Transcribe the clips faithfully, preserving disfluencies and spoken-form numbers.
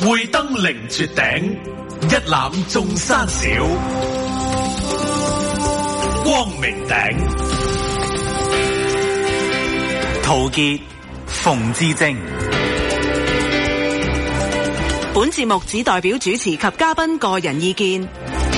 會登凌絕頂，一覽眾山小。光明頂， 陶傑、馮智政。 本節目只代表主持及嘉賓個人意見。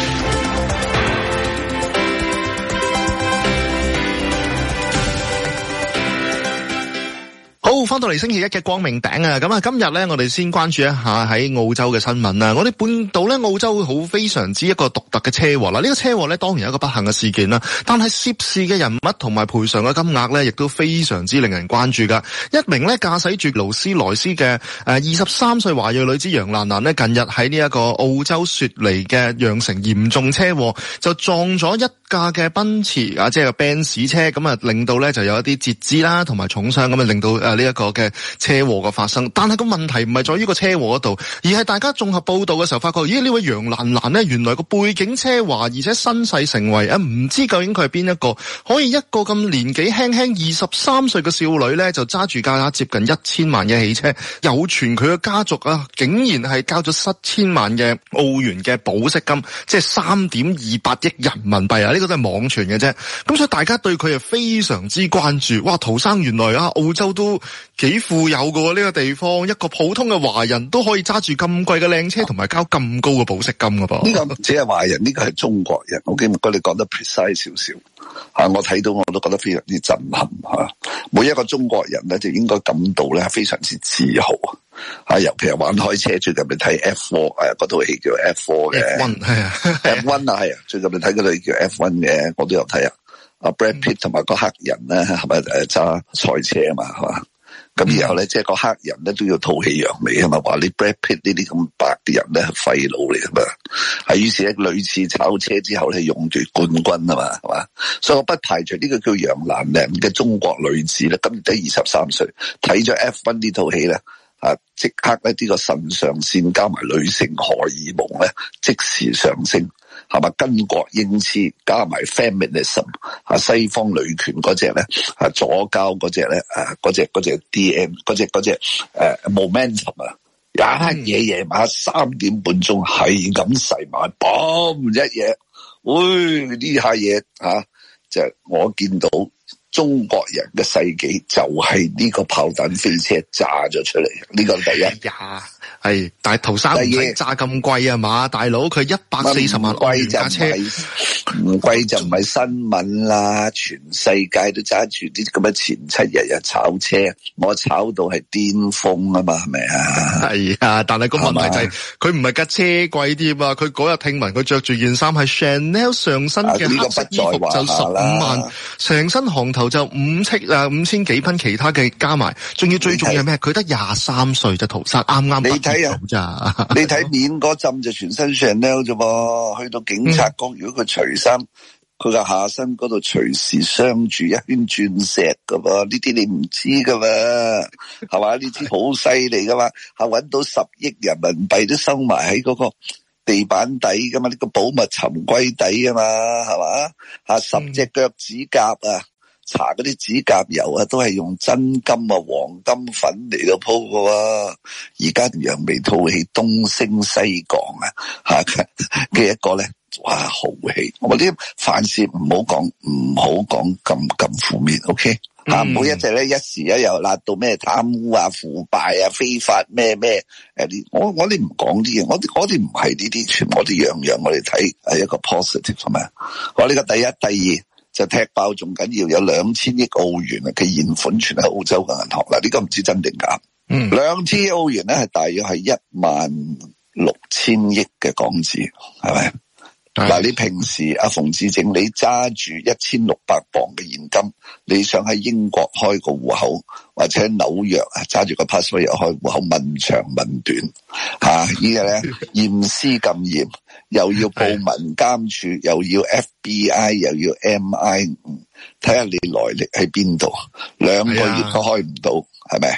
好，翻到嚟星期一嘅光明頂啊！咁啊，今日咧，我哋先關注一下喺澳洲嘅新聞啊！我哋半島咧，澳洲好非常之一個獨特嘅車禍啦。呢個車禍咧，當然有一個不幸嘅事件啦，但係涉事嘅人物同埋賠償嘅金額咧，亦都非常之令人關注噶。一名咧駕駛住勞斯萊斯嘅誒二十三歲華裔女子楊蘭蘭呢，近日喺呢一個澳洲雪梨嘅羊城嚴重車禍，就撞咗一架嘅奔馳啊，即係個 Benz 車，咁啊令到咧就有一啲截肢啦，同埋重傷，咁啊令到誒呢一個嘅車禍嘅發生。但係個問題唔係在於個車禍嗰度，而係大家綜合報道嘅時候發覺，咦，呢位楊蘭蘭呢，原來個背景車華，而且身世成為啊，唔知究竟佢係邊一個，可以一個咁年紀輕輕二十三歲嘅少女咧，就揸住架接近一千萬嘅汽車，有傳佢嘅家族啊，竟然係交咗七千萬嘅澳元嘅保釋金，即係三點二八億人民幣啊！呢個都係網傳嘅啫。咁所以大家對佢係非常之關注。哇，陶生，原來啊澳洲都幾富有噶喎，呢個地方一個普通嘅華人都可以揸住咁貴嘅靚車，同埋交咁高嘅保釋金噶噃。 呢個唔止係華人，呢個係中國人。我記唔覺你講得 precise 少少吓，我睇到我都覺得非常之震撼吓。每一個中國人咧就應該感到咧非常之自豪啊！尤其係玩開車，最近咪睇 F 四 誒，嗰套戲叫 F 四 嘅 F 一係啊 F 一啊係啊，最近咪睇嗰套叫 F 一嘅，我都有睇啊。阿 Brad Pitt 同埋個黑人咧係咪誒揸賽車啊嘛係嘛？咁然後咧，即係個黑人咧都要吐氣揚眉啊嘛，話你 Brad Pitt 呢啲咁白嘅人咧係廢佬嚟噶嘛，係於是咧屢次炒車之後咧勇奪冠軍啊嘛，係嘛，所以我不排除呢個叫楊蘭蘭嘅中國女子咧，今年得二十三歲，睇咗 F 一呢套戲咧，啊即刻咧呢個腎上腺加埋女性荷爾蒙咧即時上升。係嘛？巾幗英姿加埋 feminism 啊，西方女權嗰隻咧啊，左膠嗰隻咧啊，嗰隻嗰隻 D M 嗰隻嗰隻誒 momentum 啊，一夜夜晚三點半鐘係咁駛埋，嘣一嘢，喂呢下嘢啊，就我見到中國人嘅世紀就係呢個炮彈飛車炸咗出嚟，呢個第一。呀係，但係陶生唔使揸咁貴啊嘛，大佬佢一百四十萬澳元架車， 唔貴就唔係新聞啦，全世界都揸住啲咁嘅前七日日炒車，我炒到係巔峰啊嘛，係咪啊？係啊，但係個問題就係佢唔係架車貴啲啊，佢嗰日聽聞佢着住件衫係 Chanel 上身嘅黑色衣服就十五萬，成身行頭就五千啊五千幾蚊，其他嘅加埋，仲要最重要係咩？佢得廿三歲就陶生啱啱畢業。睇啊！ 你睇面嗰陣就全身 Chanel 啫噃，去到警察局，如果佢除衫，佢個下身嗰度隨時鑲住一圈鑽石噶噃，呢啲你唔知噶嘛，係嘛？呢啲好犀利噶嘛，係搵到十億人民幣都收埋喺嗰個地板底噶嘛，呢個寶物沉歸底啊嘛，係嘛？吓十隻腳趾甲啊！搽嗰啲指甲油啊，都係用真金啊、黃金粉嚟到鋪噶喎。而家揚眉吐氣、東升西降啊，吓嘅一個咧，哇豪氣！我啲凡事唔好講，唔好講咁咁負面 ，OK？吓唔好一直咧一時一又辣到咩貪污啊、腐敗啊、非法咩咩誒啲，我我哋唔講啲嘢，我哋我哋唔係呢啲，全我哋樣樣我哋睇係一個 positive 係咪？我呢個第一、第二。就踢爆仲緊要，有兩千億澳元啊嘅現款存喺澳洲嘅銀行嗱，呢個唔知真定假。嗯，兩千億澳元咧係大約係一萬六千億嘅港紙，係咪？嗱，你平時阿馮智政你揸住一千六百磅嘅現金，你想喺英國開個戶口，或者喺紐約啊揸住個 passport 又開戶口，問長問短吓，依家咧驗屍咁嚴，又要報民監處，又要 F B I， 又要 M I 五，睇下你來歷喺邊度，兩個月都開唔到，係咪？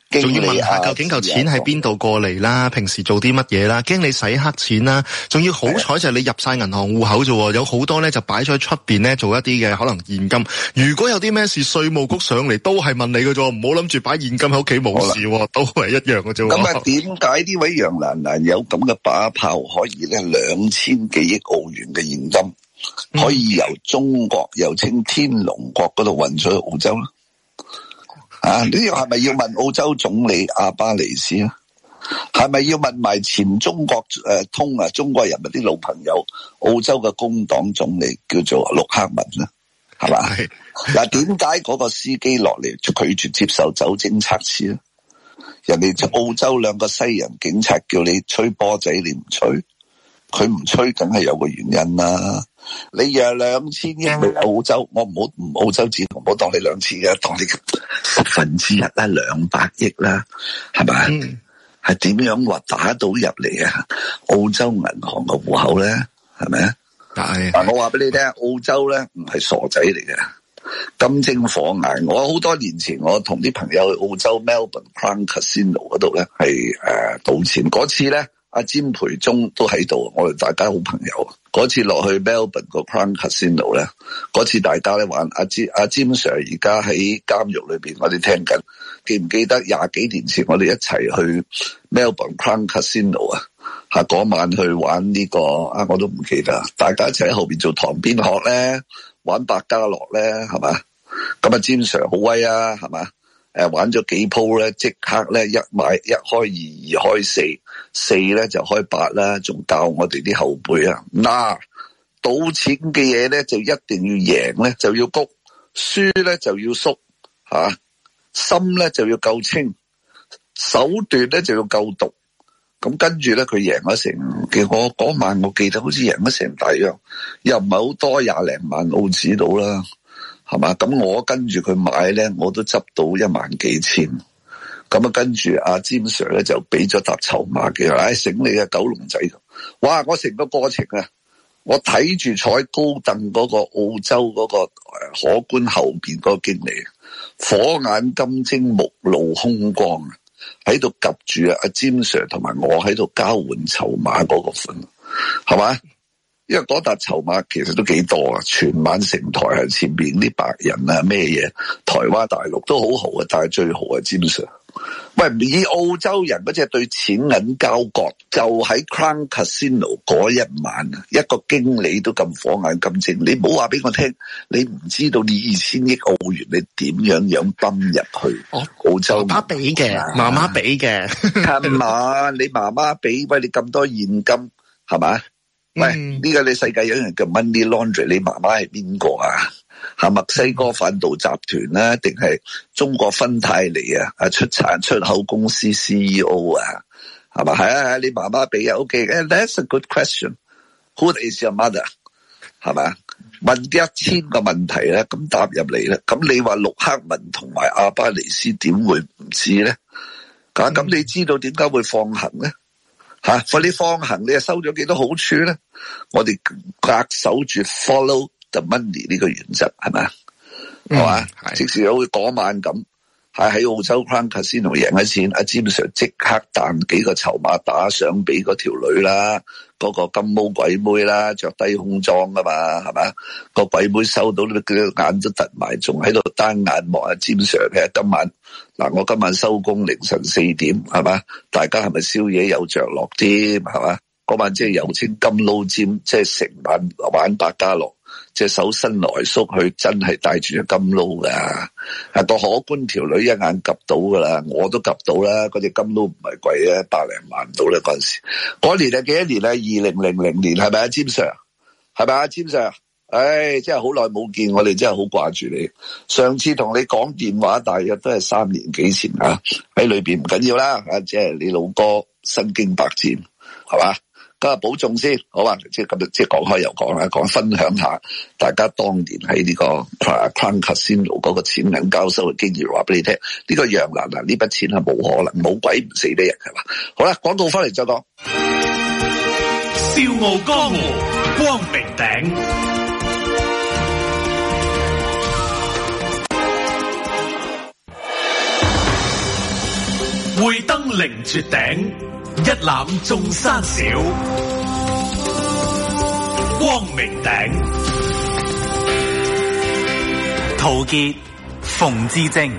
仲要問下究竟嚿錢喺邊度過嚟啦，平時做啲乜嘢啦，驚你洗黑錢啦，仲要好彩就係你入晒銀行戶口啫，有好多咧就擺咗喺出邊咧做一啲嘅可能現金。如果有啲咩事，稅務局上嚟都係問你嘅啫，唔好諗住擺現金喺屋企冇事，都係一樣嘅啫。 咁啊，點解呢位楊蘭蘭有咁嘅把炮，可以咧兩千幾億澳元嘅現金？可以由中國又稱天龍國嗰度運咗去澳洲啦，啊呢個係咪要問澳洲總理阿巴尼斯啊？係咪要問埋前中國誒、呃、通啊中國人民啲老朋友澳洲嘅工黨總理叫做陸克文咧？係嘛？嗱，點解嗰個司機落嚟就拒絕接受酒精測試咧？人哋澳洲兩個西人警察叫你吹波仔，你唔吹，佢唔吹，梗係有個原因啦。你讓兩千億嚟澳洲，我唔好唔澳洲紙，唔好當你兩次嘅，當你十分之一啦，兩百億啦，係咪？係點、嗯、樣話打到入嚟啊？澳洲銀行嘅戶口咧，係咪啊？係。嗱，我話俾你聽，澳洲咧唔係傻仔嚟嘅，金睛火眼。我好多年前我同啲朋友去澳洲 Melbourne Crown Casino 嗰度咧，係誒賭錢嗰次咧。阿詹培忠都喺度，我哋大家好朋友。嗰次落去 Melbourne 個 Crown Casino 咧，嗰次大家咧玩阿詹阿詹 Sir 而家喺監獄裏邊，我哋聽緊，記唔記得廿幾年前我哋一齊去 Melbourne Crown Casino 啊？吓嗰晚去玩呢、這個啊，我都唔記得，大家一齊喺後邊做塘邊鶴咧，玩百家樂咧，係嘛？咁啊詹 Sir 好威啊，係嘛？誒，玩咗幾鋪咧，即刻咧一買一開二，二開四，四咧就開八啦，仲教我哋啲後輩啊，嗱，賭錢嘅嘢咧就一定要贏咧就要谷，輸咧就要縮，吓、啊，心咧就要夠清，手段咧就要夠毒，咁跟住咧佢贏咗成，其實我嗰晚我記得好似贏咗成大約，又唔係好多廿零萬澳紙到啦。係嘛？咁我跟住佢買咧，我都執到一萬幾千。咁啊，跟住阿詹 Sir 咧就俾咗沓籌碼嘅，唉、哎，醒你啊，九龍仔！哇！我成個過程啊，我睇住坐喺高凳嗰個澳洲嗰個可觀後邊嗰個經理，火眼金睛，目露凶光啊，喺度及住啊阿詹 Sir 同埋我喺度交換籌碼嗰個款，係嘛？因為嗰沓籌碼其實都幾多啊，全晚成台係前邊啲白人啊咩嘢，台灣大陸都好豪啊，但係最豪係詹 Sir。喂，以澳洲人嗰隻對錢銀交割，就喺 Crown Casino 嗰一晚啊，一個經理都咁火眼金睛，你唔好話俾我聽，你唔知道你二千億澳元你點樣樣泵入去澳洲？ 媽媽俾嘅，媽媽俾嘅， 係嘛？你媽媽俾，喂，你咁多現金係嘛？喂，呢、這個你世界有人叫 money laundry， 你媽媽係邊個啊？係墨西哥販毒集團啦，定係中國芬太尼啊？啊，出產出口公司 C E O 啊？係嘛？係啊係啊，你媽媽俾啊 ，OK，that's、okay. a good question。Who is your mother？ 係嘛？問一千個問題咧，咁答入嚟咧，咁你話陸克文同埋阿巴尼斯點會唔知咧？咁咁你知道點解會放行咧？吓，放你放行，你又收咗幾多好處咧？我哋恪守住 follow the money 呢個原則，係咪？係嘛？即使好似嗰晚咁，係喺澳洲 Crown Casino 贏咗錢，阿詹 Sir 即刻彈幾個籌碼打上俾嗰條女啦，嗰、嗰個金毛鬼妹啦，着低胸裝噶嘛，係嘛？個鬼妹收到佢眼都突埋，仲喺度單眼望阿詹 Sir 嘅。今晚嗱，我今晚收工凌晨四點，係嘛？大家係咪宵夜有着落啲，係嘛？嗰晚即係又稱金撈尖，即係成晚玩百家樂，即係手伸來縮去，真係帶住隻金撈噶。係個可觀條女一眼及到噶啦，我都及到啦。嗰隻金撈唔係貴啊，百零萬到啦嗰陣時。嗰年係幾多年啊？二零零零年係咪啊，詹 Sir？係咪啊，詹 Sir？唉，真係好耐冇見，我哋真係好掛住你。上次同你講電話，大約都係三年幾前啊。喺裏邊唔緊要啦，啊，即係你老哥身經百戰，係嘛？今日保重先，好嘛？即係今日即係講開又講啦，講分享下大家當年喺呢個 Crown Casino 嗰個錢銀交收嘅經驗，話俾你聽。呢個楊蘭蘭呢筆錢係冇可能，冇鬼唔死得人，係嘛？好啦，廣告翻嚟再講。 笑傲江湖，光明頂。 會登凌絕頂，一覽眾山小。光明頂， 陶傑、馮智政。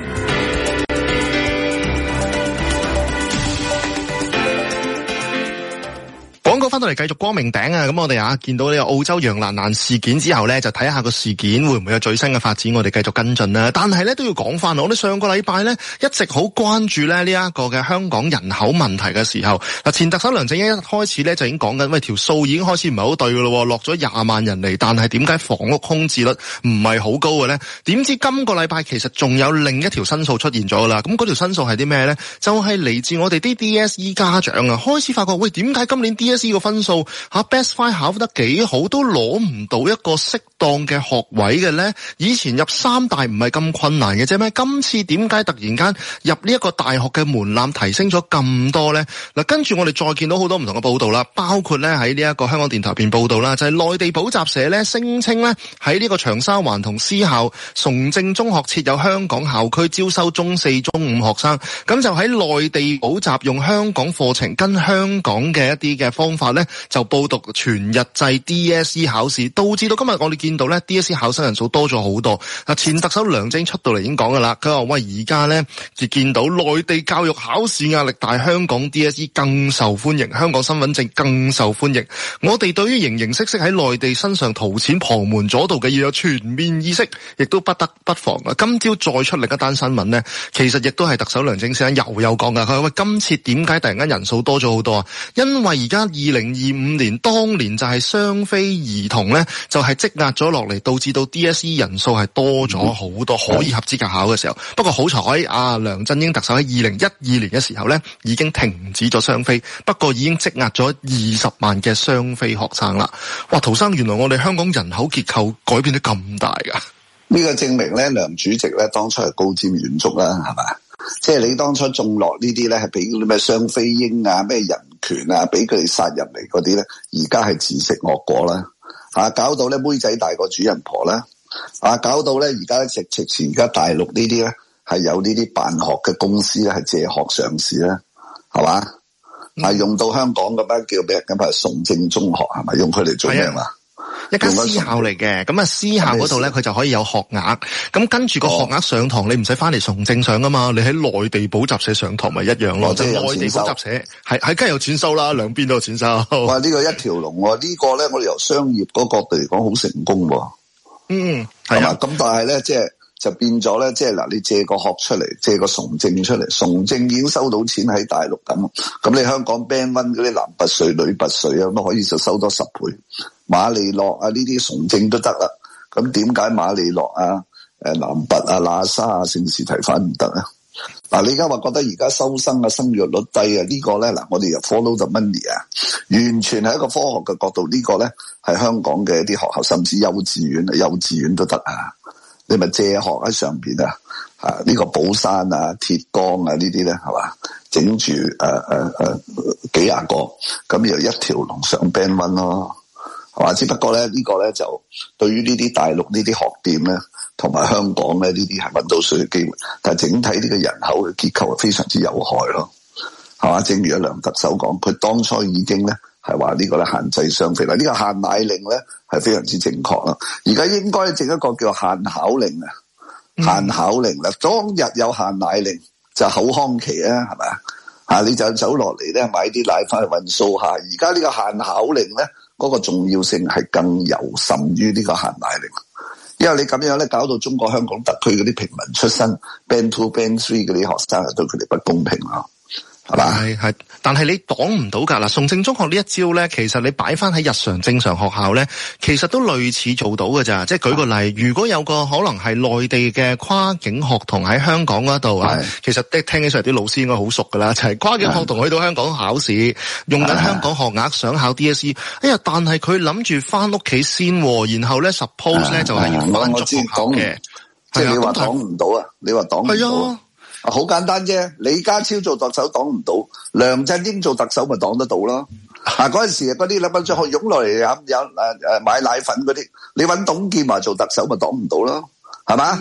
廣告翻到嚟繼續光明頂啊！咁我哋啊見到呢個澳洲楊蘭蘭事件之後咧，就睇下個事件會唔會有最新嘅發展，我哋繼續跟進啦。但係咧都要講翻，我哋上個禮拜咧一直好關注咧呢一個嘅香港人口問題嘅時候，嗱前特首梁振英一開始咧就已經講緊，喂條數已經開始唔係好對噶咯，落咗廿萬人嚟，但係點解房屋空置率唔係好高嘅咧？點知今個禮拜其實仲有另一條新數出現咗啦。咁嗰條新數係啲咩咧？就係嚟自我哋啲 D S E 家長啊，開始發覺喂點解今年 D S E 個分數吓 Best Five 考得幾好，都攞唔到一個適當嘅學位嘅咧？以前入三大唔係咁困難嘅啫咩？今次點解突然間入呢一個大學嘅門檻提升咗咁多咧？嗱，跟住我哋再見到好多唔同嘅報道啦，包括咧喺呢一個香港電台邊報道啦，就係內地補習社咧聲稱咧喺呢個長沙灣同私校崇正中學設有香港校區，招收中四、中五學生，咁就喺內地補習用香港課程跟香港嘅一啲嘅方法咧，就報讀全日制 D S E 考試，導致到今日我哋見到咧 D S E 考生人數多咗好多。嗱，前特首梁振英出到嚟已經講噶啦，佢話喂而家咧就見到內地教育考試壓力大，香港 D S E 更受歡迎，香港身份證更受歡迎。我哋對於形形色色喺內地身上掏錢旁門左道嘅要有全面意識，亦都不得不防啊！今朝再出另一單新聞咧，其實亦都係特首梁振英先生又有講噶，佢話喂今次點解突然間人數多咗好多啊？因為而家二零二五年當年就係雙非兒童咧，就係積壓咗落嚟，導致到 D S E 人數係多咗好多，可以合資格考嘅時候。不過好彩啊，梁振英特首喺二零一二年嘅時候咧，已經停止咗雙非，不過已經積壓咗二十萬嘅雙非學生啦。哇，陶生，原來我哋香港人口結構改變得咁大噶？ 呢個證明咧，梁主席咧當初係高瞻遠矚啦，係嘛？即係你當初種落呢啲咧，係俾啲咩雙非嬰啊、咩人權啊，俾佢哋殺入嚟嗰啲咧，而家係自食惡果啦。啊，搞到咧妹仔大過主人婆啦。啊，搞到咧而家直直前而家大陸呢啲咧係有呢啲辦學嘅公司咧係借學上市啦，係嘛？嗯、啊，用到香港咁樣叫俾人咁係崇正中學係咪？用佢嚟做咩嘛？ 一間私校嚟嘅，咁啊私校嗰度咧，佢就可以有學額，咁跟住個學額上堂，你唔使翻嚟崇正上噶嘛，你喺內地補習社上堂咪一樣咯。即係內地補習社係係梗係有錢收啦，兩邊都有錢收。 哇！呢個一條龍喎，呢個咧我哋由商業嗰個角度嚟講好成功喎。嗯，係嘛？咁但係咧，即係就變咗咧，即係嗱，你借個學出嚟，借個崇正出嚟，崇正已經收到錢喺大陸咁，咁你香港 Band One 嗰啲男拔萃、女拔萃啊，咁可以就收多十倍。馬利諾啊，呢啲崇正都得啦，咁點解馬利諾啊、誒南拔啊、喇沙啊、聖士提反唔得啊？嗱，你而家話覺得而家收生啊、生育率低啊，呢個咧嗱，我哋又 follow the money 啊，完全係一個科學嘅角度，呢個咧係香港嘅一啲學校，甚至幼稚園啊、幼稚園都得啊，你咪借學喺上邊啊，啊呢個寶山啊、鐵江啊呢啲咧係嘛，整住誒誒誒幾廿個，咁又一條龍上 Band One 咯。係嘛？只不過咧，呢個咧就對於呢啲大陸呢啲學店咧，同埋香港咧呢啲係搵到水嘅機會，但係整體呢個人口嘅結構係非常之有害咯。係嘛？正如阿梁特首講，佢當初已經咧係話呢個咧限制雙非啦，呢個限奶令咧係非常之正確啦。而家應該整一個叫限考令啊，限考令啦。當日有限奶令就口腔期啊，係咪啊？啊，你就走落嚟咧買啲奶翻去運數下。而家呢個限考令咧。嗰個重要性係更尤甚於呢個限奶令，因為你咁樣咧搞到中國香港特區嗰啲平民出身 Band Two、Band Three 嗰啲學生對佢哋不公平咯，係嘛？係係，但係你擋唔到㗎嗱。崇正中學呢一招咧，其實你擺翻喺日常正常學校咧，其實都類似做到㗎咋。即係舉個例，如果有個可能係內地嘅跨境學童喺香港嗰度啊，其實聽起上嚟啲老師應該好熟㗎啦，就係、是、跨境學童去到香港考試，用緊香港學額想考 D S E， 哎呀，但係佢諗住翻屋企先，然後咧 suppose 咧就係要翻足學校嘅，即係你話擋唔到啊？你話擋唔到？好簡單啫，李家超做特首擋唔到，梁振英做特首咪擋得到咯。啊，嗰陣時嗰啲兩蚊張學湧落嚟有有誒誒買奶粉嗰啲，你搵董建華做特首咪擋唔到咯，係嘛？嗯、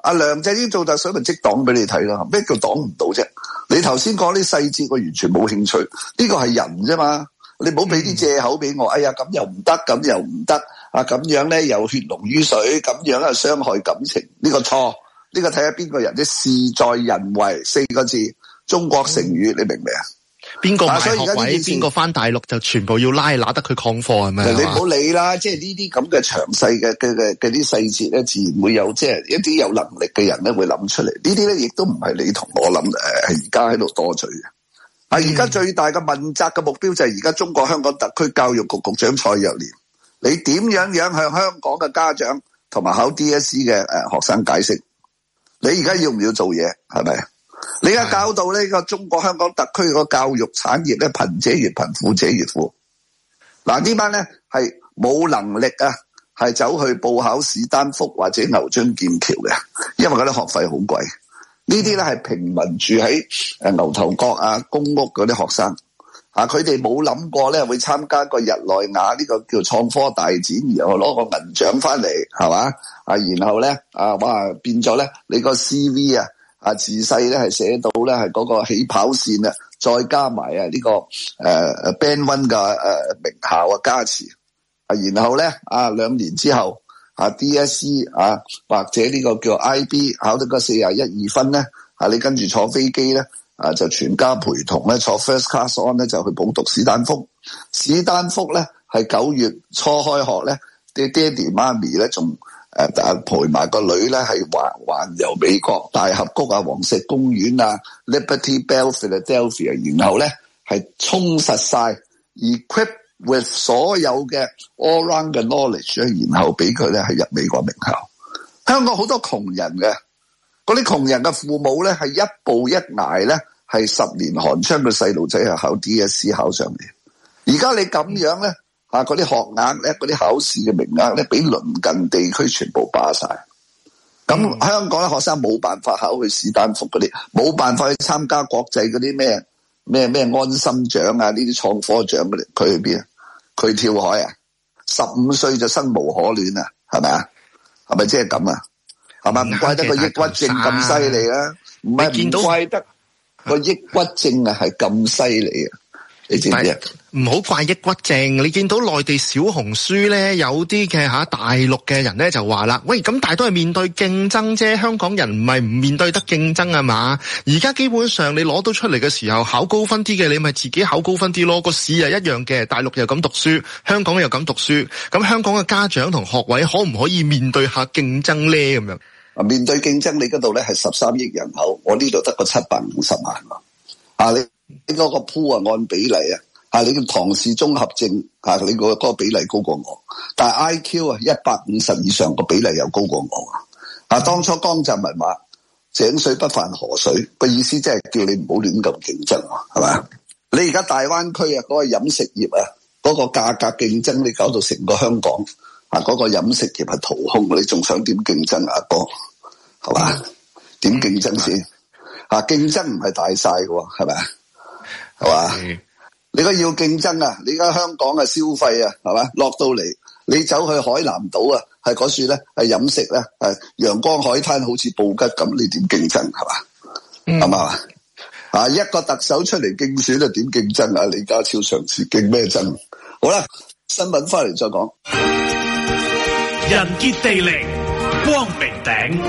阿梁振英做特首咪即黨俾你睇咯，咩叫黨唔到啫？你頭先講啲細節我完全冇興趣，呢個係人啫嘛，你唔好俾啲借口俾我，哎呀咁又唔得，咁又唔得，啊咁樣咧又血濃於水，咁樣又傷害感情，呢個錯，呢個睇下邊個人啫，事在人為四個字，中國成語你明唔明啊？ 邊個買學位，邊個翻大陸就全部要拉揦得佢曠課係咪？ 你唔好理啦，即係呢啲咁嘅詳細嘅嘅嘅嘅啲細節咧，自然會有即係一啲有能力嘅人咧會諗出嚟。呢啲咧亦都唔係你同我諗誒，係而家喺度多嘴嘅。啊，而家最大嘅問責嘅目標就係而家中國香港特區教育局局長蔡若蓮，你點樣樣向香港嘅家長同埋考 D S E 嘅誒學生解釋？你而家要唔要做嘢？係咪？你而家搞到呢個中國香港特區個教育產業咧，貧者越貧，富者越富。嗱，呢班咧係冇能力啊，係走去報考史丹福或者牛津劍橋嘅，因為嗰啲學費好貴。呢啲咧係平民住喺誒牛頭角啊公屋嗰啲學生啊，佢哋冇諗過咧會參加個日內瓦呢個叫創科大展，然後攞個銀獎翻嚟，係嘛啊？然後咧啊，哇變咗咧你個 C V 啊！啊，自細咧係寫到咧係嗰個起跑線啊，再加埋啊呢個誒誒 Band One 嘅誒名校啊加持啊，然後咧啊兩年之後啊 D S E 啊或者呢個叫 I B 考到個四廿一二分咧啊，你跟住坐飛機咧啊就全家陪同咧坐 First Class on 咧就去補讀史丹福，史丹福咧係九月初開學咧，啲爹哋媽咪咧仲。誒，陪埋個女咧係環環遊美國大峽谷啊、黃石公園啊、Liberty Bell Philadelphia， 然後咧係充實晒 equip with 所有嘅 all round 嘅 knowledge， 然後俾佢咧係入美國名校。香港好多窮人嘅，嗰啲窮人嘅父母咧係一步一挨咧係十年寒窗嘅細路仔係考 D S E 考上嚟。而家你咁樣咧？啊！嗰啲學額咧，嗰啲考試嘅名額咧，俾鄰近地區全部霸晒。咁、嗯、香港嘅學生冇辦法考去史丹福嗰啲，冇辦法去參加國際嗰啲咩咩咩安心獎啊，呢啲創科獎嗰啲，佢去邊啊？佢跳海啊！十五歲就生無可戀啊，係咪啊？係咪即係咁啊？係咪唔怪得個抑鬱症咁犀利啊？唔係唔怪得個抑鬱症啊，係咁犀利啊！你知唔知啊？ 唔好怪抑鬱症，你見到內地小紅書咧，有啲嘅吓大陸嘅人咧就話啦，喂，咁大都係面對競爭啫，香港人唔係唔面對得競爭啊嘛？而家基本上你攞到出嚟嘅時候，考高分啲嘅，你咪自己考高分啲咯，個試係一樣嘅，大陸又咁讀書，香港又咁讀書，咁香港嘅家長同學位可唔可以面對下競爭咧？咁樣啊，面對競爭，你嗰度咧係十三億人口，我呢度得個七百五十萬啊，你。你嗰個鋪啊按比例啊，啊你個唐氏綜合症啊，你個嗰個比例高過我，但係 I Q 啊一百五十以上個比例又高過我啊！當初江澤民話井水不犯河水，個意思即係叫你唔好亂咁競爭，係咪？你而家大灣區啊嗰個飲食業啊嗰個價格競爭，你搞到成個香港啊嗰個飲食業係掏空，你仲想點競爭啊哥？係嘛？點競爭先？啊競爭唔係大晒嘅，係咪啊？係嘛？嗯、你而家要競爭啊！你而家香港嘅消費啊，係嘛？落到嚟，你走去海南島啊，係嗰處咧，係飲食咧，係陽光海灘，好似布吉咁，你點競爭係嘛？係嘛、嗯？啊，一個特首出嚟競選啊，點競爭啊？李家超上次競咩爭？好啦，新聞翻嚟再講。 人傑地靈，光明頂。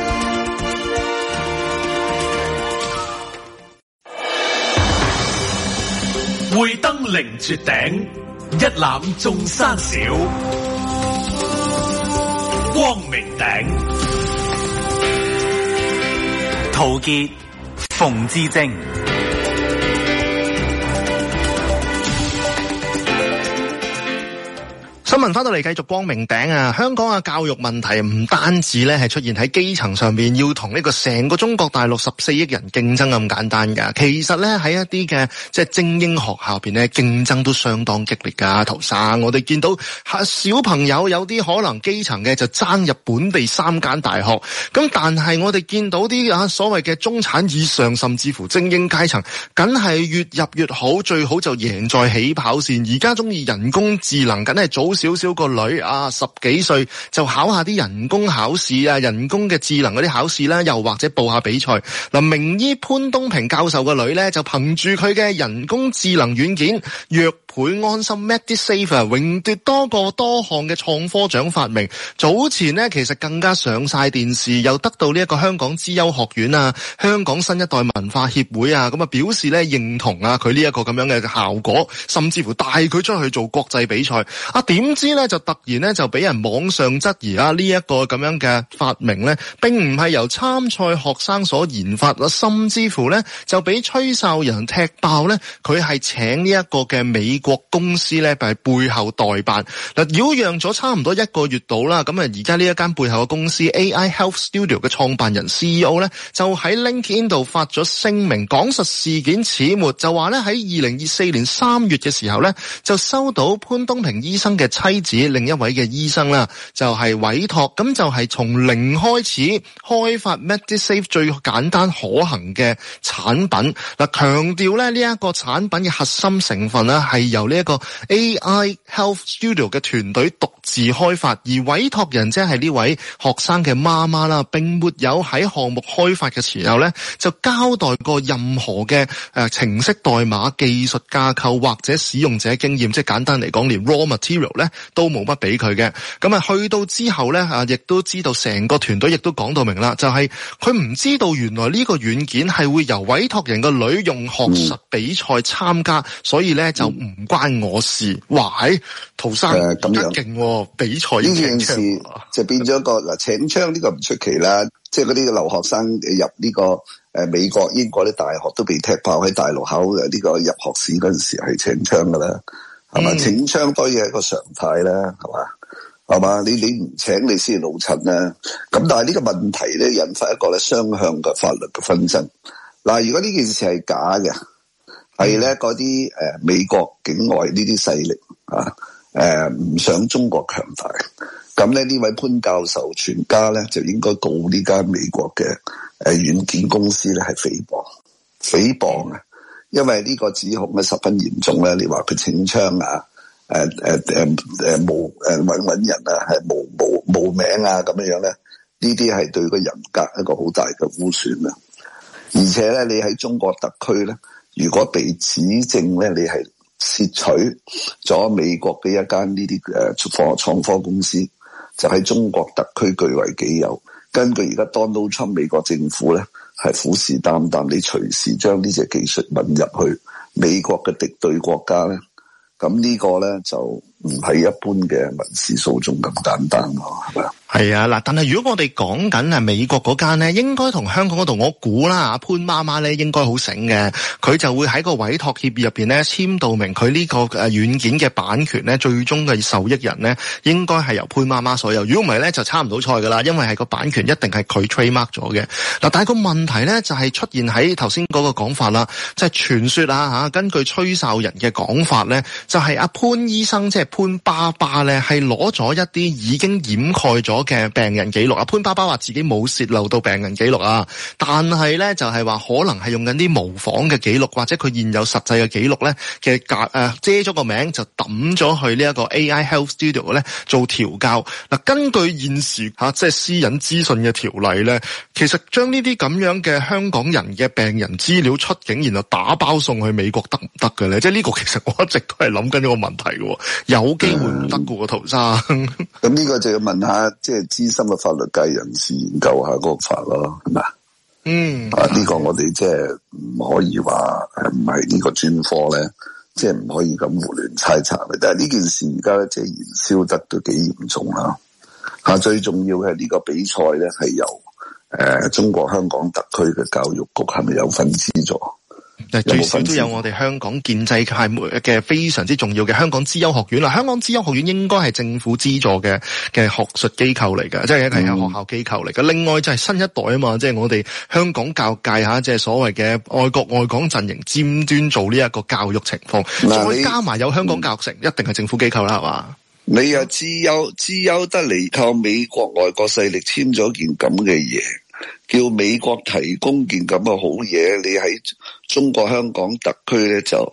會登凌絕頂，一覽眾山小。光明頂， 陶傑、馮智政。 新聞翻到嚟繼續光明頂啊！香港嘅教育問題唔單止咧係出現喺基層上面，要同呢個成個中國大陸十四億人競爭咁簡單噶。其實咧喺一啲嘅即係精英學校入邊咧，競爭都相當激烈噶。陶生，我哋見到小朋友有啲可能基層嘅就爭入本地三間大學，咁但係我哋見到啲啊所謂嘅中產以上甚至乎精英階層，梗係越入越好，最好就贏在起跑線。而家中意人工智能，梗係早少少個女啊，十幾歲就考下啲人工考試啊，人工嘅智能嗰啲考試啦，又或者報下比賽。嗱，名醫潘東平教授個女咧，就憑住佢嘅人工智能軟件藥倍安心 MediSafe 榮奪多個多項嘅創科獎發明。早前呢，其實更加上晒電視，又得到呢一個香港資優學院啊、香港新一代文化協會啊，咁啊表示咧認同啊佢呢一個咁樣嘅效果，甚至乎帶佢出去做國際比賽。啊，點知咧就突然咧就俾人網上質疑啊，呢一個咁樣嘅發明咧並唔係由參賽學生所研發啦，甚至乎咧就俾吹哨人踢爆咧，佢係請呢一個嘅美國公司咧係背後代辦。嗱，擾攘咗差唔多一個月到啦，咁啊而家呢一間背後嘅公司 A I Health Studio 嘅創辦人 C E O 咧就喺 LinkedIn 度發咗聲明，講述事件始末，就話咧喺二零二四年三月嘅時候咧就收到潘東平醫生嘅妻子另一位嘅醫生啦，就係委託，咁就係從零開始開發 MediSafe 最簡單可行嘅產品。嗱，強調咧呢一個產品嘅核心成分咧係由呢一個 A I Health Studio 嘅團隊獨自開發，而委託人即係呢位學生嘅媽媽啦，並沒有喺項目開發嘅時候咧就交代過任何嘅誒程式代碼、技術架構或者使用者經驗，即係簡單嚟講連 raw material 咧都冇乜俾佢嘅。咁啊去到之後咧啊，亦都知道成個團隊亦都講到明啦，就係佢唔知道原來呢個軟件係會由委託人個女用學術比賽參加，嗯、所以咧就唔關我事。哇，喺陶生咁樣勁，比賽呢件事就變咗一個嗱，請槍呢個唔出奇啦，即係嗰啲留學生入呢個誒美國、英國啲大學都被踢爆喺大陸考呢個入學試嗰陣時係請槍噶啦，係嘛？請槍當然係一個常態啦，係嘛？係嘛？你你唔請你先係老襯啦。咁但係呢個問題咧引發一個咧雙向嘅法律嘅紛爭。嗱，如果呢件事係假嘅，係咧嗰啲誒美國境外呢啲勢力啊，誒唔想中國強大，咁咧呢位潘教授全家咧就應該告呢間美國嘅誒軟件公司咧係誹謗，誹謗啊！因為呢個指控咧十分嚴重咧，你話佢請槍啊？誒誒誒誒冇誒搵搵人啊，係冇冇冇名啊咁樣樣咧，呢啲係對個人格一個好大嘅污損啊！而且咧，你喺中國特區咧，如果被指證咧，你係竊取咗美國嘅一間呢啲誒科創科公司，就喺中國特區據為己有。根據而家 Donald Trump 美國政府咧，係虎視眈眈，你隨時將呢隻技術引入去美國嘅敵對國家咧。咁呢個咧就唔係一般嘅民事訴訟咁簡單咯，係咪啊？ 係啊，嗱，但係如果我哋講緊係美國嗰間咧，應該同香港嗰度，我估啦，潘媽媽咧應該好醒嘅，佢就會喺個委託協議入邊咧簽到明，佢呢個誒軟件嘅版權咧，最終嘅受益人咧，應該係由潘媽媽所有。如果唔係咧，就差唔到賽噶啦，因為係個版權一定係佢 trademark 咗嘅。嗱，但係個問題咧就係出現喺頭先嗰個講法啦，即係傳說啊吓，根據吹哨人嘅講法咧，就係阿潘醫生即係潘爸爸咧，係攞咗一啲已經掩蓋咗嘅病人記錄啊，潘爸爸話自己冇洩漏到病人記錄啊，但係咧就係話可能係用緊啲模仿嘅記錄，或者佢現有實際嘅記錄咧嘅隔誒遮咗個名就抌咗去呢一個 A I Health Studio 咧做調校。嗱，根據現時吓即係私隱資訊嘅條例咧，其實將呢啲咁樣嘅香港人嘅病人資料出境，然後打包送去美國得唔得嘅咧？即係呢個其實我一直都係諗緊呢個問題嘅，有機會唔得嘅喎，陶生。 咁呢個就要問下即係資深嘅法律界人士研究下嗰個法咯，係咪？嗯，啊呢個我哋即係唔可以話誒唔係呢個專科咧，即係唔可以咁胡亂猜測嘅。但係呢件事而家咧即係燃燒得都幾嚴重啦。吓，最重要嘅係呢個比賽咧係由誒、呃、中國香港特區嘅教育局係咪有份資助？ 最少都有我哋香港建制派嘅非常之重要嘅香港資優學院啦。香港資優學院應該係政府資助嘅嘅學術機構嚟嘅，即係一個學校機構嚟嘅。另外就係新一代啊嘛，即係我哋香港教育界吓，即係所謂嘅愛國愛港陣營尖端做呢一個教育情況，再加埋有香港教育城，一定係政府機構啦，係嘛？ 你又資優資優得嚟靠美國外國勢力簽咗件咁嘅嘢，叫美國提供件咁嘅好嘢，你喺中國香港特區咧就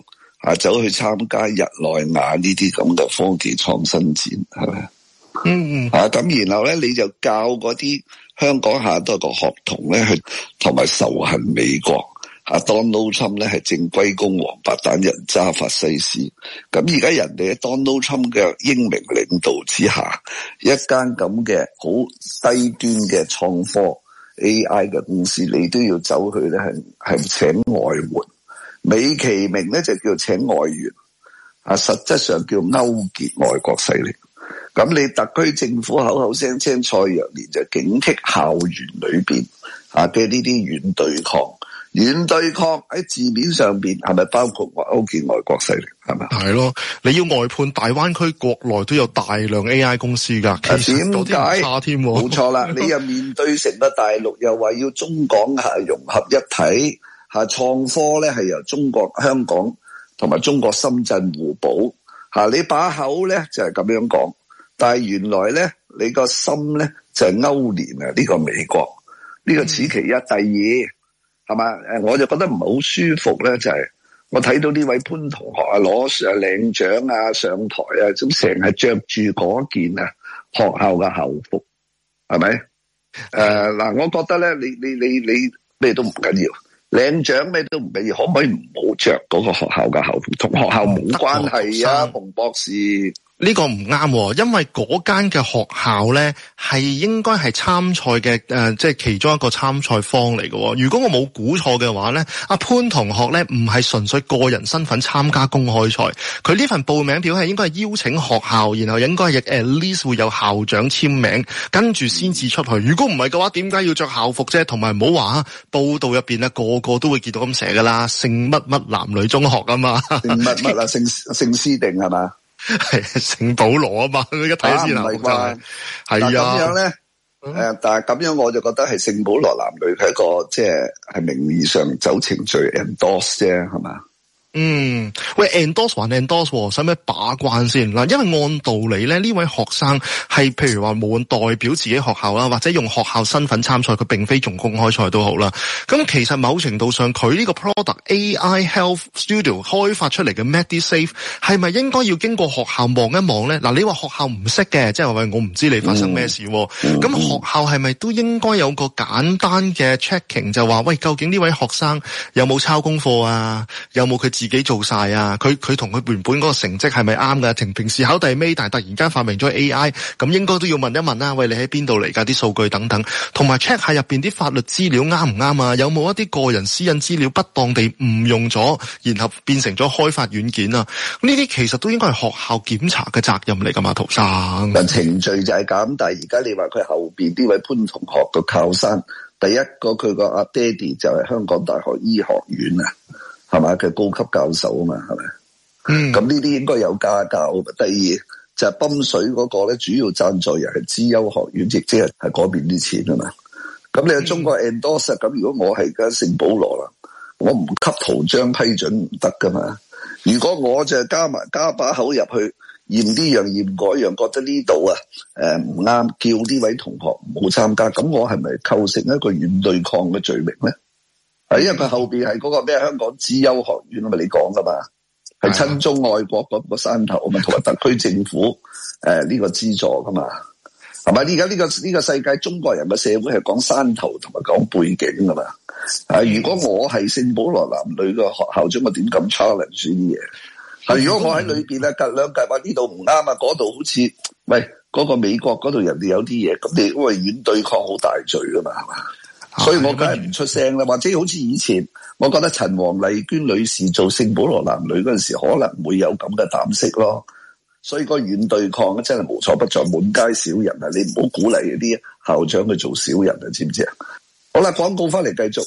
啊，走去參加日內瓦呢啲咁嘅科技創新展，係咪？ 嗯嗯。 啊，咁然後咧，你就教嗰啲香港下多個學童咧，去同埋仇恨美國。啊 Donald Trump 咧係正規公王八蛋人渣法西斯，咁而家人哋喺 Donald Trump 嘅英明領導之下，一間咁嘅好低端嘅創科 A I 嘅公司，你都要走去咧係係請外援，美其名咧就叫請外援，啊實質上叫勾結外國勢力。咁你特區政府口口聲聲蔡若蓮就警惕校園裏邊啊嘅呢啲軟對抗。軟對抗喺字面上邊係咪包括勾結外國勢力？係咪？係咯，你要外判大灣區國內都有大量 A I 公司噶，其實嗰啲唔差添。 冇錯啦，你又面對成個大陸，又話要中港係融合一體，吓創科咧係由中國香港同埋中國深圳互補。吓你把口咧就係咁樣講，但係原來咧你個心咧就係勾連啊呢個美國，呢個此其一。第二。係嘛？誒，我就覺得唔係好舒服咧，就係、是、我睇到呢位潘同學啊，攞上領獎啊，上台啊，咁成日着住嗰件啊學校嘅校服，係咪？誒、呃、嗱，我覺得咧，你你你你咩都唔緊要，領獎咩都唔緊要，可唔可以唔好着嗰個學校嘅校服？同學校冇關係啊，馮博士。 呢個唔啱，因為嗰間嘅學校咧係應該係參賽嘅誒，即係其中一個參賽方嚟嘅。如果我冇估錯嘅話咧，阿潘同學咧唔係純粹個人身份參加公開賽，佢呢份報名表係應該係邀請學校，然後應該係 at least 會有校長簽名，跟住先至出去。如果唔係嘅話，點解要着校服啫？同埋唔好話報道入邊咧個個都會見到咁寫噶啦，聖乜乜男女中學啊嘛，聖乜乜啊，聖聖斯定係嘛？係聖保羅啊嘛，你而家睇先啦，係啊。 咁樣咧，誒、嗯，但係咁樣我就覺得係聖保羅男女係一個即係係名義上走程序 endorse 啫，係嘛？嗯， 喂 endorse 還 endorse， 使唔使把關先嗱？因為按道理咧，呢位學生係譬如話無論代表自己學校啦，或者用學校身份參賽，佢並非仲公開賽都好啦。咁其實某程度上，佢呢個 product A I Health Studio 開發出嚟嘅 MediSafe 係咪應該要經過學校望一望咧？嗱，你話學校唔識嘅，即係話喂，我唔知你發生咩事，咁、嗯嗯、學校係咪都應該有個簡單嘅 checking， 就話喂，究竟呢位學生有冇抄功課啊？有冇佢自己做晒啊？佢佢同佢原本嗰個成績係咪啱㗎？平平時考第尾，但係突然間發明咗 A I， 咁應該都要問一問啦。喂，你喺邊度嚟㗎？啲數據等等，同埋 check 下入邊啲法律資料啱唔啱啊？有冇一啲個人私隱資料不當地誤用咗，然後變成咗開發軟件啊？呢啲其實都應該係學校檢查嘅責任嚟㗎嘛，陶生。 程序就係咁，但係而家你話佢後邊呢位潘同學嘅靠山，第一個佢個阿爹哋就係香港大學醫學院啊。係嘛？佢高級教授啊嘛，係咪？嗯，咁呢啲應該有家教。第二就係、是、泵水嗰個咧，主要贊助人係資優學院，亦即係係嗰邊啲錢啊嘛。咁你喺中國 endorse， 咁如果我係間聖保羅啦，我唔給圖章批准唔得噶嘛。如果我就加埋加把口入去驗呢樣驗嗰樣，覺得呢度啊誒唔啱，叫呢位同學唔好參加，咁我係咪構成一個軟對抗嘅罪名咧？係，因為佢後邊係嗰個咩香港資優學院啊嘛，你講噶嘛，係親中愛國嗰個山頭啊嘛，同埋特區政府誒呢、呃這個資助噶嘛，係咪？而家呢個呢、這個世界中國人嘅社會係講山頭同埋講背景噶嘛。啊，如果我係聖保羅男女嘅學校長，我點敢 challenge 啲嘢？係，如果我喺裏邊咧，隔兩隔話呢度唔啱啊，嗰度好似喂嗰、那個美國嗰度人哋有啲嘢，咁你因為軟對抗好大罪噶嘛，係嘛？所以我梗係唔出聲啦，或者好似以前，我覺得陳黃麗娟女士做聖保羅男女嗰陣時，可能會有咁嘅膽識咯。所以個軟對抗真係無所不在，滿街小人啊！你唔好鼓勵嗰啲校長去做小人啊，知唔知啊？好啦，廣告翻嚟繼續。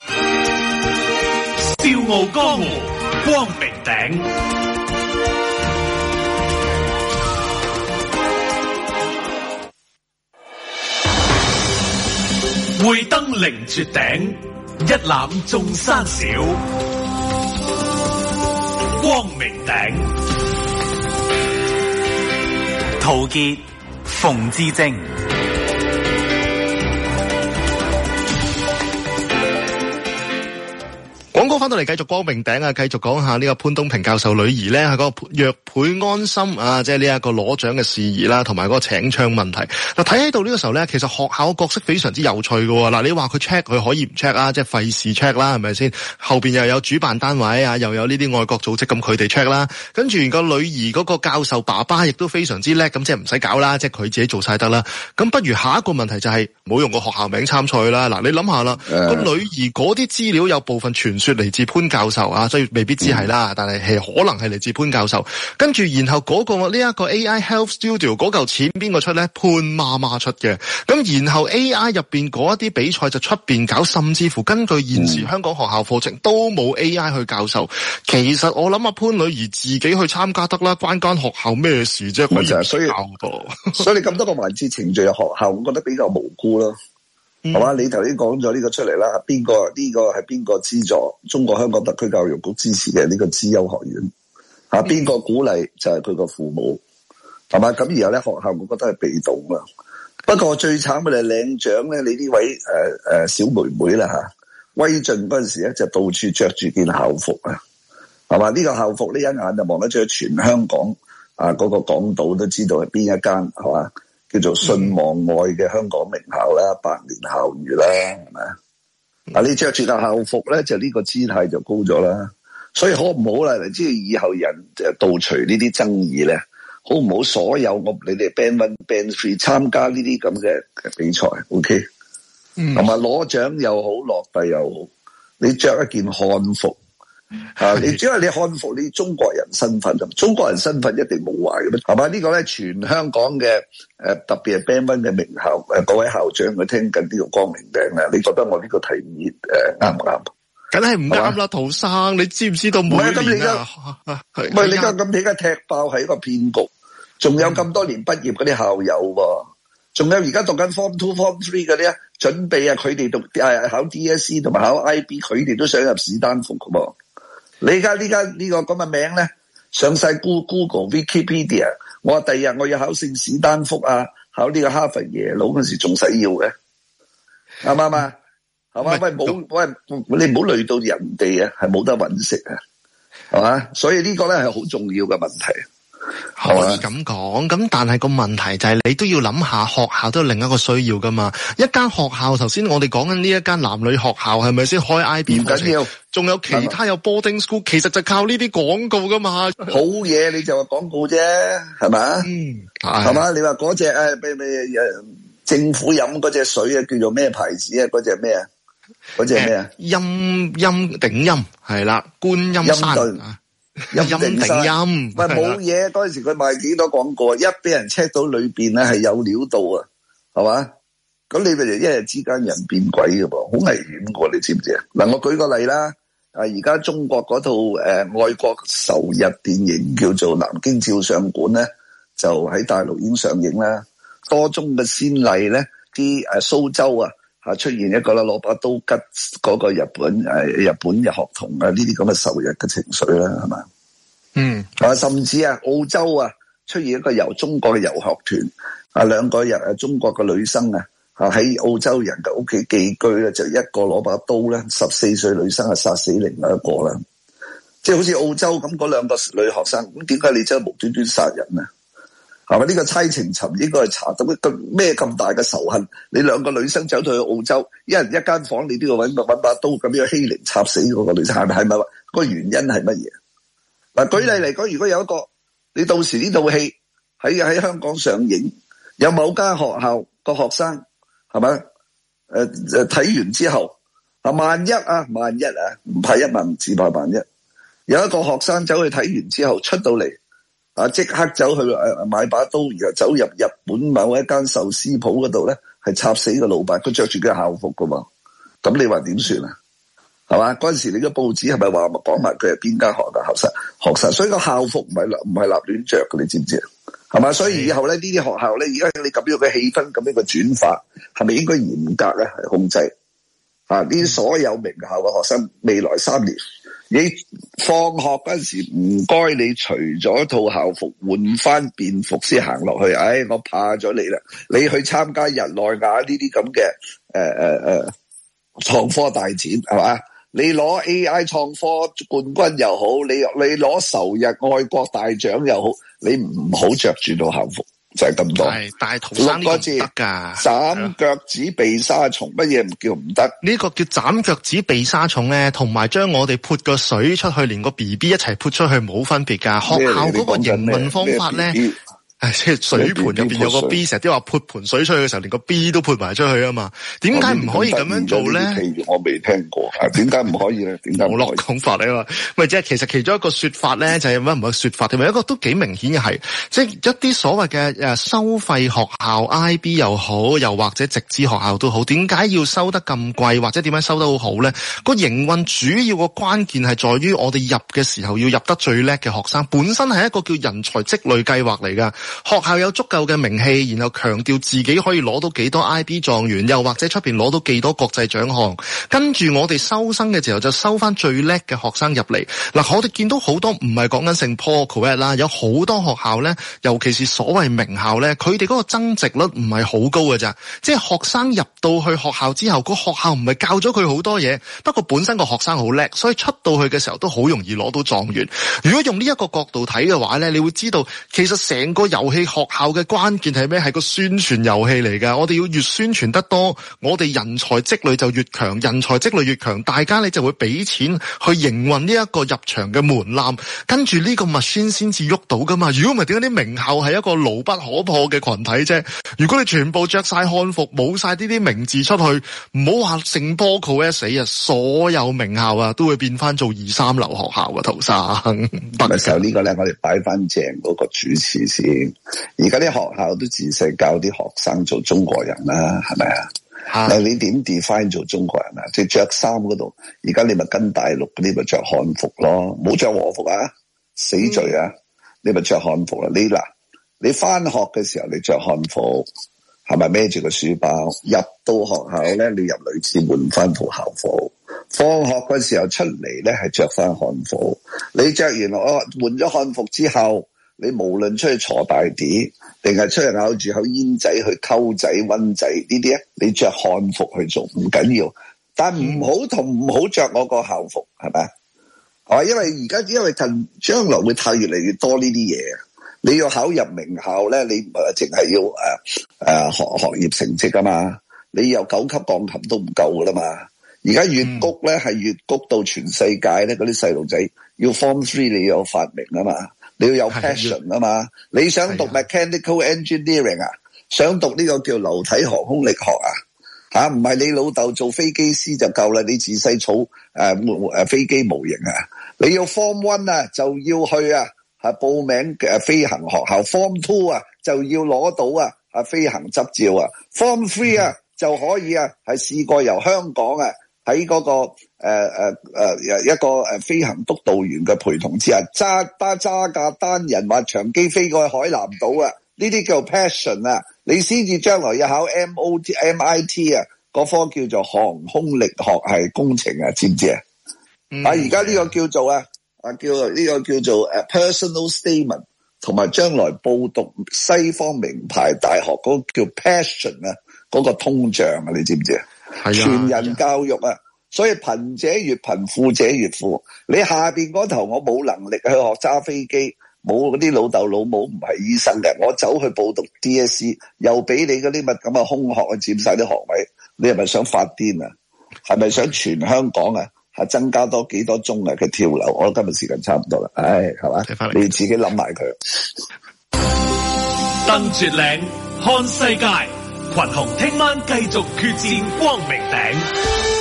笑傲江湖，光明頂。會登凌絕頂，一覽眾山小。光明頂， 陶傑、馮智政。 廣告好，翻到嚟繼續光明頂啊，繼續講下呢個潘東平教授女兒咧，係嗰個若倍安心啊，即係呢一個攞獎嘅事宜啦，同埋嗰個請槍問題。嗱，睇喺度呢個時候咧，其實學校嘅角色非常之有趣嘅。嗱，你話佢 check 佢可以唔 check 啊，即係費事 check 啦，係咪先？後邊又有主辦單位啊，又有呢啲外國組織，咁佢哋 check 啦。跟住個女兒嗰個教授爸爸亦都非常之叻，咁即係唔使搞啦，即係佢自己做晒得啦。咁不如下一個問題就係冇用個學校名參賽啦。嗱，你諗下啦，個、uh, 女兒嗰啲資料有部分傳說嚟自潘教授啊，所以未必知係啦，嗯、但係係可能係嚟自潘教授。跟住然後嗰、嗰個呢一、呢個 A I Health Studio 嗰嚿錢邊個出咧？潘媽媽出嘅。咁然後 A I 入邊嗰一啲比賽就出邊搞，甚至乎根據現時香港學校課程、嗯、都冇 A I 去教授。其實我諗阿潘女兒自己去參加得啦，關間學校咩事啫？可以教所以所以你咁多個環節程序嘅學校，我覺得比較無辜咯。係嘛、嗯？你頭先講咗呢個出嚟啦，邊個呢個係邊個資助？中國香港特區教育局支持嘅呢個資優學院，吓邊個鼓勵就係佢個父母，係嘛？咁然後咧學校，我覺得係被動啦。不過最慘嘅係領獎咧，你呢位誒誒、呃、小妹妹啦吓，威進嗰陣時咧就到處着住件校服啊，係嘛？呢、這個校服呢一眼就望得出全香港啊嗰、那個港島都知道係邊一間，係嘛？叫做信望愛嘅香港名校啦，百年校譽啦，係咪啊？嗱，你着住個校服咧，就呢個姿態就高咗啦。所以好唔好啦？你知道以後人就杜除呢啲爭議咧，好唔好？所有我你哋 band one band three 參加呢啲咁嘅比賽 ，OK，同埋攞獎又好，落地又好，你着一件漢服。啊！你只係你漢服，你中國人身份，中國人身份一定冇壞嘅咩？係嘛？呢個咧，全香港嘅誒、呃，特別係 Band One 嘅名校誒，各位校長佢聽緊呢個光明頂啊！你覺得我呢個提議誒啱唔啱？梗係唔啱啦，陶生，你知唔知道每年啊？唔係你而家咁，你而家踢爆係一個騙局，仲有咁多年畢業嗰啲校友，仲有而家讀緊 Form Two、Form Three 嗰啲啊，準備啊，佢哋讀誒考 D S E 同埋考 I B， 佢哋都想入史丹福噶噃。你而家呢家呢個咁嘅名咧，上晒 Google、Wikipedia， 我話第日我要考聖史丹福啊，考呢個哈佛耶魯嗰時仲使要嘅，啱唔啱啊？係嘛？喂，冇喂，你唔好累到人哋啊，係冇得搵食啊，係嘛？所以呢個咧係好重要嘅問題。可以咁講，咁但係個問題就係你都要諗下，學校都有另一個需要噶嘛。一間學校，頭先我哋講緊呢一間男女學校，係咪先開 I B 課程？仲有其他有 boarding school，其實就靠呢啲廣告噶嘛。好嘢你就話廣告啫，係咪？嗯，係嘛？你話嗰隻誒，咩咩誒，政府飲嗰隻水啊，叫做咩牌子啊？嗰隻咩啊？嗰隻咩啊？陰陰頂陰係啦，觀音山。陰定陰，喂冇嘢，嗰陣時佢賣幾多廣告，一俾人 check 到裏邊咧係有料到啊，係嘛？咁你咪就一日之間人變鬼嘅噃，好危險嘅，你知唔知啊？嗱，我舉個例啦，啊而家中國嗰套誒愛國仇日電影叫做《南京照相館》咧，就喺大陸已經上映啦。多宗嘅先例咧，啲誒蘇州啊吓出現一個啦，攞把刀吉嗰個日本誒日本嘅學童啊，呢啲咁嘅仇日嘅情緒啦，係嘛？嗯，啊甚至啊澳洲啊出現一個由中國嘅遊學團啊，兩個人啊中國嘅女生啊啊喺澳洲人嘅屋企寄居咧，就一個攞把刀咧，十四歲女生啊殺死另外一個啦，即係好似澳洲咁嗰兩個女學生，咁點解你真係無端端殺人啊？係咪呢個猜情尋應該係查到咩咁大嘅仇恨？你兩個女生走到去澳洲，一人一間房，你都要搵搵把刀咁樣欺凌插死嗰個女生，係咪？係咪？個原因係乜嘢？嗱，舉例嚟講，如果有一個你到時呢套戲喺喺香港上映，有某間學校個學生係咪？誒誒睇完之後啊，萬一啊，萬一啊，唔怕一萬，只怕萬一，有一個學生走去睇完之後出到嚟。啊！即刻走去誒買把刀，然後走入日本某一間壽司鋪嗰度咧，係插死個老闆。佢着住佢校服噶嘛，咁你話點算啊？係嘛？嗰陣時你個報紙係咪話講埋佢係邊間學校學生？學生，所以個校服唔係唔係立亂着嘅，你知唔知啊？係嘛？所以以後咧呢啲學校咧，而家你咁樣嘅氣氛，咁樣嘅轉化，係咪應該嚴格咧係控制？啊！呢啲所有名校嘅學生，未來三年。你放學嗰陣時唔該，你除咗套校服，換翻便服先行落去。唉、哎，我怕咗你啦！你去參加日內瓦呢啲咁嘅誒誒誒創科大展係嘛？ 你攞 A I 創科冠軍又好，你你攞仇日愛國大獎又好，你唔好着住到校服，就係咁多。 係，但係陶生呢個唔得噶， 斬腳趾避沙蟲，乜嘢唔叫唔得？ 呢個叫斬腳趾避沙蟲咧，同埋將我哋潑個水出去，連個 B B 一齊潑出去冇分別噶。學校嗰個營運方法咧。誒，即係水盆入邊有個 B， 成日都話潑盆水出去嘅時候，連個 B 都潑埋出去啊嘛？點解唔可以咁樣做咧？ 我未聽過，點解唔可以咧？點解？網絡講法嚟嘛？咪即係其實其中一個說法咧，就係乜唔係說法，同埋一個都幾明顯嘅係，即係一啲所謂嘅誒收費學校 I B 又好，又或者直資學校都好，點解要收得咁貴，或者點樣收得好好咧？個營運主要個關鍵係在於我哋入嘅時候要入得最叻嘅學生，本身係一個叫人才積累計劃嚟噶。學校有足夠嘅名氣，然後強調自己可以攞到幾多 I B 狀元，又或者出邊攞到幾多國際獎項，跟住我哋收生嘅時候就收翻最叻嘅學生入嚟。嗱，我哋見到好多唔係講緊聖 Paul Colette 啦，有好多學校咧，尤其是所謂名校咧，佢哋嗰個增值率唔係好高嘅咋。即係學生入到去學校之後，個學校唔係教咗佢好多嘢，不過本身個學生好叻，所以出到去嘅時候都好容易攞到狀元。如果用呢一個角度睇嘅話咧，你會知道其實成個遊戲學校嘅關鍵係咩？係個宣傳遊戲嚟㗎。我哋要越宣傳得多，我哋人才積累就越強，人才積累越強，大家你就會俾錢去營運呢一個入場嘅門檻，跟住呢個 machine 先至喐到噶嘛。如果唔係，點解啲名校係一個牢不可破嘅群體啫？如果你全部着晒漢服，冇晒呢啲名字出去，唔好話聖波庫 S 死啊，所有名校啊都會變翻做二三流學校啊。陶生， 嘅時候呢個咧，我哋擺翻正嗰個主持先。而家啲學校都自細教啲學生做中國人啦，係咪啊？嗱，你點 define 做中國人啊？即係着衫嗰度，而家你咪跟大陸嗰啲咪着漢服咯，冇着和服啊，死罪啊！嗯、你咪着漢服啦。你嗱，你翻學嘅時候你着漢服，係咪孭住個書包？入到學校咧，你入女廁換翻套校服。放學嘅時候出嚟咧，係着翻漢服。你着完我換咗漢服之後，你無論出去坐大碟，定係出去咬住口煙仔去溝仔溫仔呢啲咧，你着漢服去做唔緊要，但唔好同唔好着我個校服，係咪啊？因為而家因為近將來會太越嚟越多呢啲嘢，你要考入名校咧，你唔係淨係要誒誒、呃、學學業成績噶嘛，你有九級鋼琴都唔夠噶啦嘛。而家粵谷咧係粵谷到全世界咧，嗰啲細路仔要 Form Three 你要有發明啊嘛。你要有 passion 啊嘛，你想讀 mechanical engineering 啊，想讀呢個叫流體航空力學啊，吓唔係你老豆做飛機師就夠啦，你自細儲誒誒飛機模型啊，你要 form one 啊就要去啊，係報名嘅飛行學校 form two 啊就要攞到啊啊飛行執照啊 form three 啊就可以啊係試過由香港啊。喺嗰、那個誒誒誒一個誒飛行督導員嘅陪同之下，揸揸揸架單人滑翔機飛過去海南島啊！呢啲叫 passion 啊！你先至將來要考 M O T M I T 啊，嗰科叫做航空力學系工程啊，知唔知啊？嗯、啊，而家呢個叫做啊啊叫呢個叫做誒 personal statement， 同埋將來報讀西方名牌大學嗰個叫 passion 啊，嗰個通脹啊，你知唔知啊？全人教育啊，所以貧者越貧，富者越富。你下邊嗰頭我冇能力去學揸飛機，冇嗰啲老豆老母唔係醫生嘅，我走去報讀 D S C， 又俾你嗰啲乜咁嘅空殼去佔晒啲學位，你係咪想發癲啊？係咪想全香港啊？係增加多幾多宗啊嘅跳樓？我今日時間差唔多啦，唉，係嘛？你自己諗埋佢。 登絕嶺看世界。群雄聽晚繼續決戰光明頂。